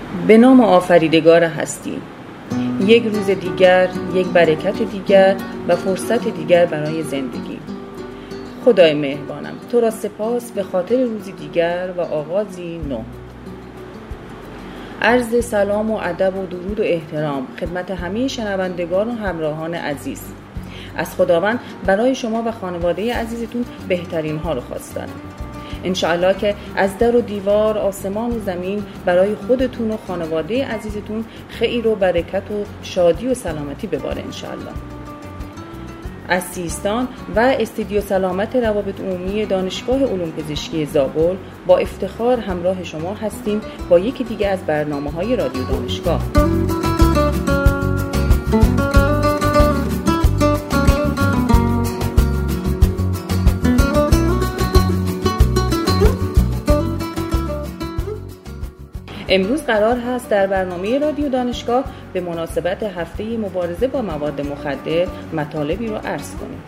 به نام آفریدگار هستی، یک روز دیگر، یک برکت دیگر و فرصت دیگر برای زندگی. خدای مهربانم، تو را سپاس به خاطر روزی دیگر و آغازی نو. عرض سلام و ادب و درود و احترام خدمت همه شنوندگان و همراهان عزیز. از خداوند برای شما و خانواده عزیزتون بهترین ها رو خواستم. انشاءالله که از در و دیوار، آسمان و زمین برای خودتون و خانواده عزیزتون خیر و برکت و شادی و سلامتی بباره انشاءالله. از سیستان و استودیو سلامت روابط عمومی دانشگاه علوم پزشکی زابل با افتخار همراه شما هستیم با یکی دیگه از برنامه‌های رادیو دانشگاه. امروز قرار هست در برنامه رادیو دانشگاه به مناسبت هفته مبارزه با مواد مخدر مطالبی رو عرض کنیم.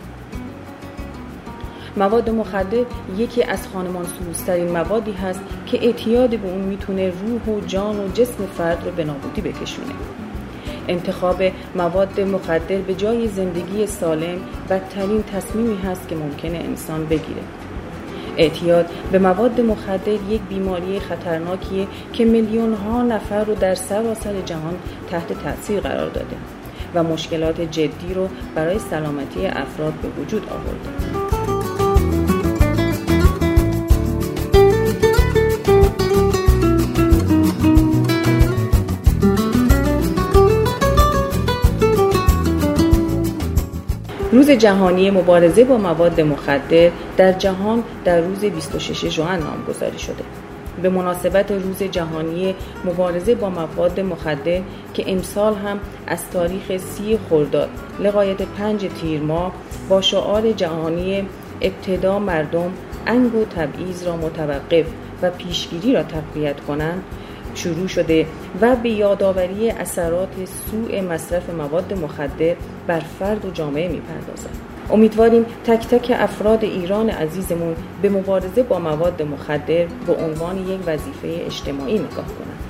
مواد مخدر یکی از خانمانسوزترین موادی هست که اعتیاد به اون میتونه روح و جان و جسم فرد رو به نابودی بکشونه. انتخاب مواد مخدر به جای زندگی سالم بدترین تصمیمی هست که ممکنه انسان بگیره. اعتیاد به مواد مخدر یک بیماری خطرناکیه که میلیون ها نفر رو در سراسر جهان تحت تاثیر قرار داده و مشکلات جدی رو برای سلامتی افراد به وجود آورده. روز جهانی مبارزه با مواد مخدر در جهان در روز 26 ژوئن نامگذاری شده. به مناسبت روز جهانی مبارزه با مواد مخدر که امسال هم از تاریخ 30 خرداد لغایت 5 تیر ماه با شعار جهانی ابتدا مردم انگ و تبعیض را متوقف و پیشگیری را تقویت کنند شروع شده و به یادآوری اثرات سوء مصرف مواد مخدر بر فرد و جامعه می‌پردازد. امیدواریم تک تک افراد ایران عزیزمون به مبارزه با مواد مخدر به عنوان یک وظیفه اجتماعی نگاه کنند.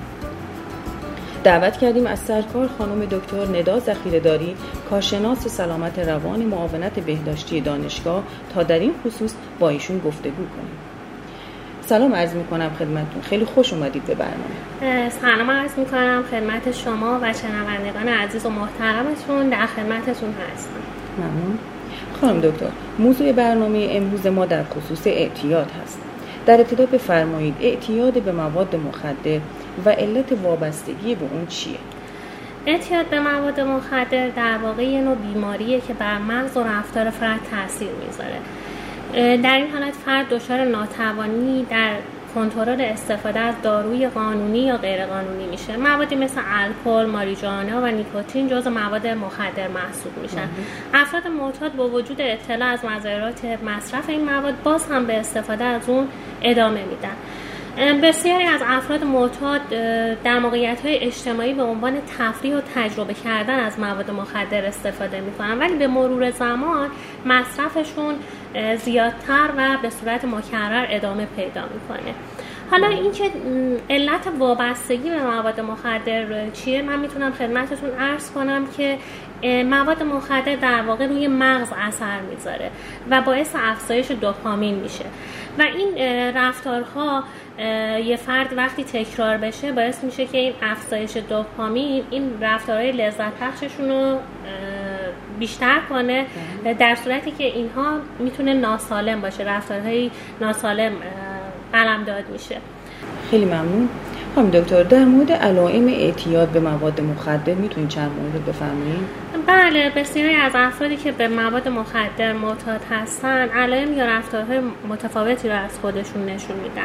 دعوت کردیم از سرکار خانم دکتر ندا ذخیره‌داری، کارشناس سلامت روان معاونت بهداشتی دانشگاه تا در این خصوص با ایشون گفتگو کنیم. سلام عرض میکنم خدمتتون. خیلی خوش اومدید به برنامه. سلام عرض میکنم خدمت شما و شنوندگان عزیز و محترمتون. در خدمتتون هستم. ممنون. خانم دکتر، موضوع برنامه امروز ما در خصوص اعتیاد هست. در ابتدا بفرمایید اعتیاد به مواد مخدر و علت وابستگی به اون چیه؟ اعتیاد به مواد مخدر در واقع یه نوع بیماریه که بر مغز و رفتار فرد تاثیر میذاره. در این حالت فرد دچار ناتوانی در کنترل استفاده از داروی قانونی یا غیر قانونی میشه. موادی مثل الکل، ماریجوانا و نیکوتین جزو مواد مخدر محسوب میشن. افراد معتاد با وجود اطلاع از مضرات مصرف این مواد باز هم به استفاده از اون ادامه میدن. بسیاری از افراد معتاد در موقعیت‌های اجتماعی به عنوان تفریح و تجربه کردن از مواد مخدر استفاده می‌کنن، ولی به مرور زمان مصرفشون زیادتر و به صورت مکرر ادامه پیدا می‌کنه. حالا اینکه علت وابستگی به مواد مخدر چیه، من میتونم خدمتتون عرض کنم که مواد مخدر در واقع روی مغز اثر میذاره و باعث افزایش دوپامین میشه و این رفتارها یه فرد وقتی تکرار بشه باعث میشه که این افزایش دوپامین این رفتارهای لذت بخششون رو بیشتر کنه، در صورتی که اینها میتونه ناسالم باشه، رفتارهای ناسالم قلمداد میشه. خیلی ممنون. خانم دکتر، در مورد علائم اعتیاد به مواد مخدر میتونید چند مورد بفرمایید؟ بله، بسیاری از افرادی که به مواد مخدر معتاد هستن علائم یا رفتارهای متفاوتی رو از خودشون نشون میدن.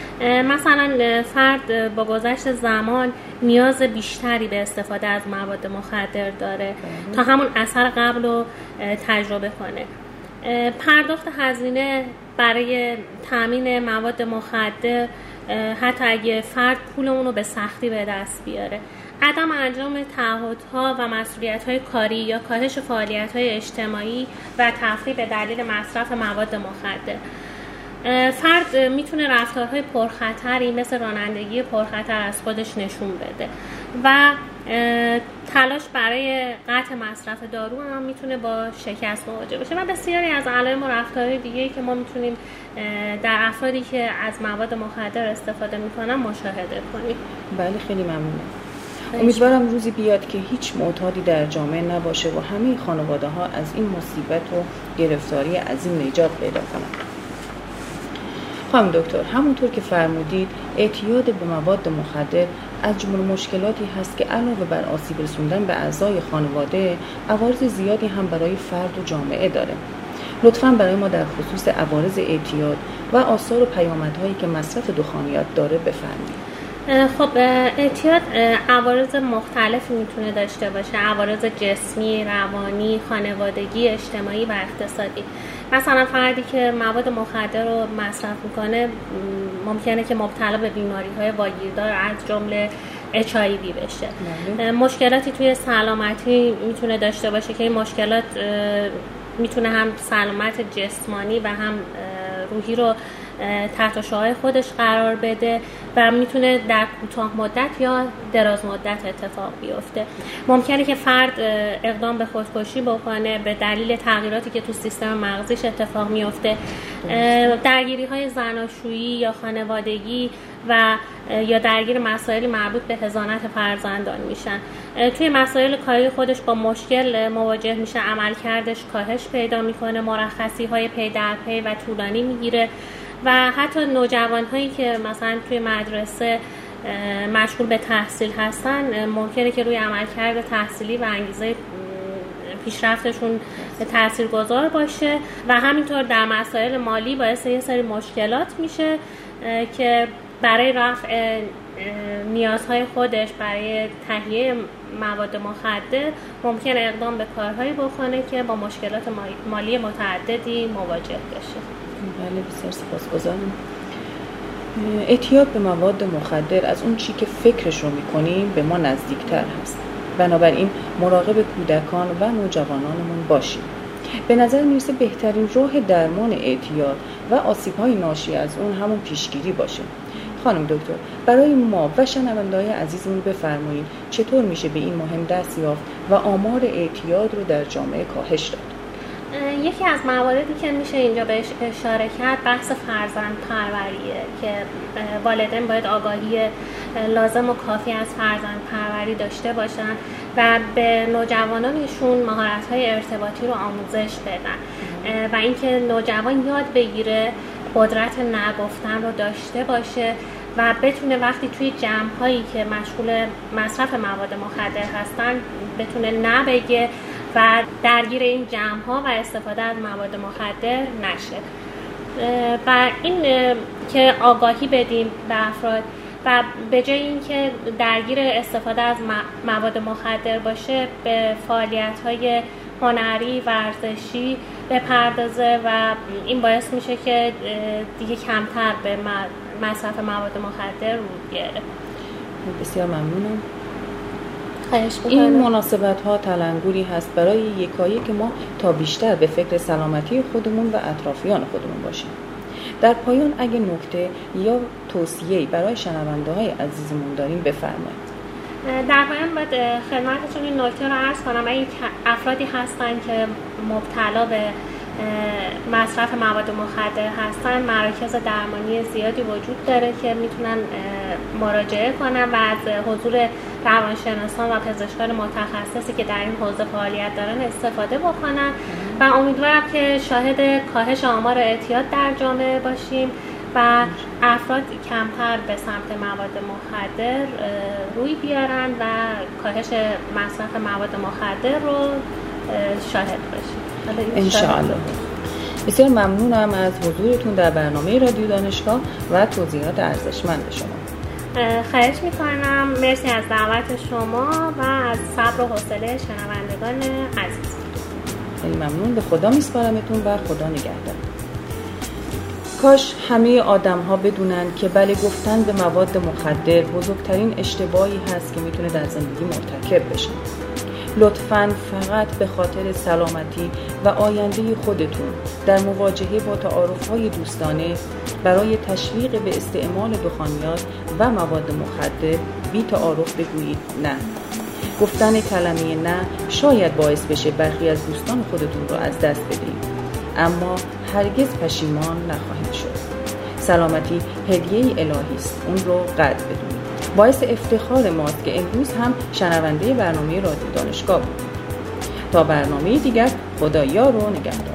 مثلا فرد با گذشت زمان نیاز بیشتری به استفاده از مواد مخدر داره تا همون اثر قبل رو تجربه کنه. پرداخت هزینه برای تامین مواد مخدر حتی اگه فرد پول اون رو به سختی به دست بیاره. عدم انجام تعهدها و مسئولیت‌های کاری یا کاهش فعالیت‌های اجتماعی و تفریح به دلیل مصرف مواد مخدر. فرد میتونه رفتارهای پرخطری مثل رانندگی پرخطر از خودش نشون بده و تلاش برای قطع مصرف دارو هم میتونه با شکست مواجه بشه و بسیاری از علائم و رفتارهای دیگه‌ای که ما میتونیم در افرادی که از مواد مخدر استفاده میکنن مشاهده کنیم. بله خیلی ممنونم. امیدوارم روزی بیاد که هیچ معتادی در جامعه نباشه و همه خانواده ها از این مصیبت و گرفتاری عظیم نجات پیدا کنند. خانم دکتر، همونطور که فرمودید اعتیاد به مواد مخدر از جمله مشکلاتی هست که علاوه بر آسیب رسوندن به اعضای خانواده، عوارض زیادی هم برای فرد و جامعه داره. لطفاً برای ما در خصوص عوارض اعتیاد و آثار و پیامدهایی که مصرف دخانیات داره بفرمایید. خب اعتیاد عوارض مختلفی میتونه داشته باشه، عوارض جسمی، روانی، خانوادگی، اجتماعی و اقتصادی. مثلا فردی که مواد مخدر رو مصرف میکنه ممکنه که مبتلا به بیماری‌های واگیردار از جمله HIV بشه. مشکلاتی توی سلامتی میتونه داشته باشه که این مشکلات میتونه هم سلامت جسمانی و هم روحی رو تحت شعاع خودش قرار بده و میتونه در کوتاه مدت یا دراز مدت اتفاق بیفته. ممکنه که فرد اقدام به خودکشی بکنه به دلیل تغییراتی که تو سیستم مغزیش اتفاق میفته. درگیری‌های زناشویی یا خانوادگی و یا درگیر مسائل مربوط به حضانت فرزندان میشن. توی مسائل کاری خودش با مشکل مواجه میشه، عملکردش کاهش پیدا میکنه، مرخصی‌های پی در پی و طولانی میگیره و حتی نوجوان‌هایی که مثلا توی مدرسه مشغول به تحصیل هستن ممکنه که روی عملکرد تحصیلی و انگیزه پیشرفتشون تاثیرگذار باشه و همینطور در مسائل مالی باعث یه سری مشکلات میشه که برای رفع نیازهای خودش برای تهیه مواد مخدر ممکنه اقدام به کارهایی بکنه که با مشکلات مالی متعددی مواجه بشه. بله بسیار سپاسگزارم. اعتیاد به مواد مخدر از اون چی که فکرش رو میکنیم به ما نزدیکتر هست. بنابراین مراقب کودکان و نوجوانانمون باشیم. به نظر میرسه بهترین راه درمان اعتیاد و آسیب‌های ناشی از اون همون پیشگیری باشه. خانم دکتر، برای ما و شنونده‌های عزیزمون بفرمایید چطور میشه به این مهم دست یافت و آمار اعتیاد رو در جامعه کاهش داد؟ یکی از مواردی که میشه اینجا بهش اشاره کرد بحث فرزند پروریه که والدین باید آگاهی لازم و کافی از فرزند پروری داشته باشن و به نوجوانانشون مهارت‌های ارتباطی رو آموزش بدن و اینکه نوجوان یاد بگیره قدرت نگفتن رو داشته باشه و بتونه وقتی توی جمع‌هایی که مشغول مصرف مواد مخدر هستن بتونه نبگه و درگیر این جمع‌ها و استفاده از مواد مخدر نشه. و این که آگاهی بدیم به افراد و به جای اینکه درگیر استفاده از مواد مخدر باشه به فعالیت‌های هنری ورزشی بپردازه و این باعث میشه که دیگه کمتر به مصرف مواد مخدر رو بیاره. بسیار ممنونم. این مناسبت‌ها تلنگری هست برای یکایی که ما تا بیشتر به فکر سلامتی خودمون و اطرافیان خودمون باشیم. در پایان اگه نکته یا توصیه‌ای برای شنونده‌های عزیزمون داریم بفرمایید. در پایان باید خدمتتون این نکته رو عرض کنم اگه افرادی هستن که مبتلا به مصرف مواد مخدر هستن مراکز درمانی زیادی وجود داره که میتونن مراجعه کنن و از حضور روانشناسان و پزشکان متخصصی که در این حوزه فعالیت دارن استفاده بکنن و امیدوارم که شاهد کاهش آمار اعتیاد در جامعه باشیم و افراد کمتر به سمت مواد مخدر روی بیارن و کاهش مصرف مواد مخدر رو شاهد باشیم انشاءالله. بسیار ممنونم از حضورتون در برنامه رادیو دانشگاه و توضیحات ارزشمند شما. خواهش میکنم. مرسی از دعوت شما و از صبر و حوصله شنوندگان عزیز. خیلی ممنون. به خدا میسپارمتون و خدا نگهدار. کاش همه آدم ها بدونن که بله گفتن به مواد مخدر بزرگترین اشتباهی هست که میتونه در زندگی مرتکب بشن. لطفاً فقط به خاطر سلامتی و آینده خودتون در مواجهه با تعارف‌های دوستانه برای تشویق به استعمال دخانیات و مواد مخدر بی تعارف بگویید نه. گفتن کلمه نه شاید باعث بشه برخی از دوستان خودتون رو از دست بدید، اما هرگز پشیمان نخواهید شد. سلامتی هدیه‌ای الهی است، اون رو قدر بدونید. باعث افتخار ماست که امروز هم شنونده برنامه رادیو دانشگاه بود. تا برنامه دیگر، خدا یار و نگهدار.